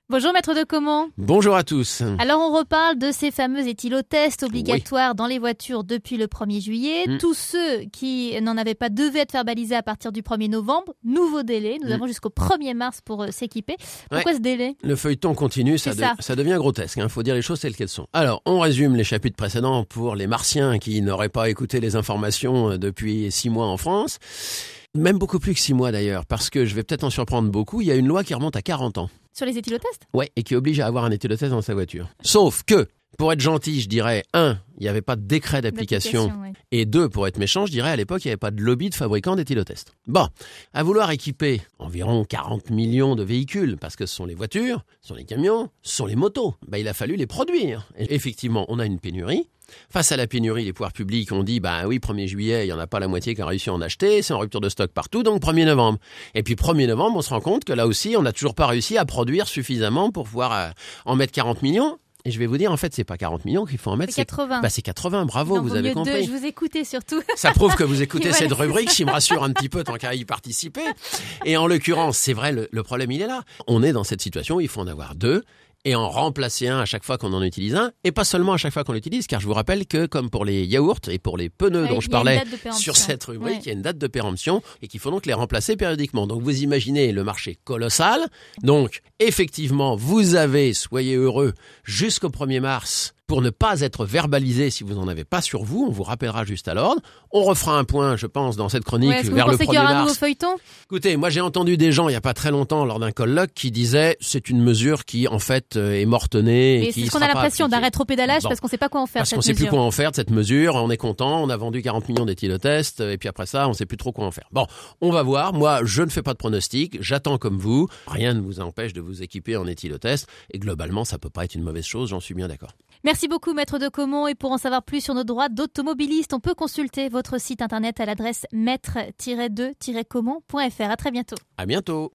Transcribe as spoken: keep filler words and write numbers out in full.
Bonjour maître de Caumont. Bonjour à tous. Alors on reparle de ces fameux éthylotests obligatoires oui. dans les voitures depuis le premier juillet. Mmh. Tous ceux qui n'en avaient pas devaient être faire baliser à partir du premier novembre. Nouveau délai, nous mmh. avons jusqu'au premier mars pour euh, s'équiper. Pourquoi ouais. ce délai ? Le feuilleton continue, ça, de, ça. ça devient grotesque. Il hein. faut dire les choses telles qu'elles sont. Alors on résume les chapitres précédents pour les martiens qui n'auraient pas écouté les informations depuis six mois en France. Même beaucoup plus que six mois d'ailleurs, parce que je vais peut-être en surprendre beaucoup, il y a une loi qui remonte à quarante ans. Sur les éthylotests ? Ouais, et qui oblige à avoir un éthylotest dans sa voiture. Sauf que, pour être gentil, je dirais, un, il n'y avait pas de décret d'application, ouais. et deux, pour être méchant, je dirais, à l'époque, il n'y avait pas de lobby de fabricants d'éthylotests. Bon, à vouloir équiper environ quarante millions de véhicules, parce que ce sont les voitures, ce sont les camions, ce sont les motos, ben, il a fallu les produire. Et effectivement, on a une pénurie. Face à la pénurie, les pouvoirs publics ont dit bah oui, premier juillet, il n'y en a pas la moitié qui a réussi à en acheter, c'est en rupture de stock partout, donc premier novembre. Et puis premier novembre, on se rend compte que là aussi, on n'a toujours pas réussi à produire suffisamment pour pouvoir euh, en mettre quarante millions. Et je vais vous dire, en fait, c'est pas quarante millions qu'il faut en mettre, c'est quatre-vingts. C'est, bah, c'est quatre-vingts, bravo, non, vous avez compris. Deux, je vous écoutais surtout. Ça prouve que vous écoutez voilà, cette rubrique, ce qui me rassure un petit peu tant qu'à y participer. Et en l'occurrence, c'est vrai, le, le problème, il est là. On est dans cette situation où il faut en avoir deux. Et en remplacer un à chaque fois qu'on en utilise un, et pas seulement à chaque fois qu'on l'utilise, car je vous rappelle que comme pour les yaourts et pour les pneus ouais, dont je parlais sur cette rubrique, ouais. il y a une date de péremption et qu'il faut donc les remplacer périodiquement. Donc vous imaginez le marché colossal. Donc effectivement, vous avez, soyez heureux, jusqu'au premier mars pour ne pas être verbalisé si vous n'en avez pas sur vous. On vous rappellera juste à l'ordre. On refera un point, je pense, dans cette chronique ouais, vers le premier mars. Est-ce que vous pensez qu'il y aura un nouveau feuilleton ? Écoutez, moi j'ai entendu des gens il n'y a pas très longtemps lors d'un colloque qui disaient c'est une mesure qui en fait est mortenée. Mais et qui c'est ce qu'on a l'impression d'un rétropédalage bon. parce qu'on ne sait pas quoi en faire. Parce cette qu'on ne sait mesure. plus quoi en faire de cette mesure. On est content, on a vendu quarante millions d'éthylotests et puis après ça, on ne sait plus trop quoi en faire. Bon, on va voir. Moi, je ne fais pas de pronostic. J'attends comme vous. Rien ne vous empêche de vous équiper en éthylotests et globalement, ça peut pas être une mauvaise chose. J'en suis bien d'accord. Merci beaucoup, maître de Caumont. Et pour en savoir plus sur nos droits d'automobiliste, on peut consulter votre site internet à l'adresse maître tiret deux tiret caumont point f r. À très bientôt. À bientôt.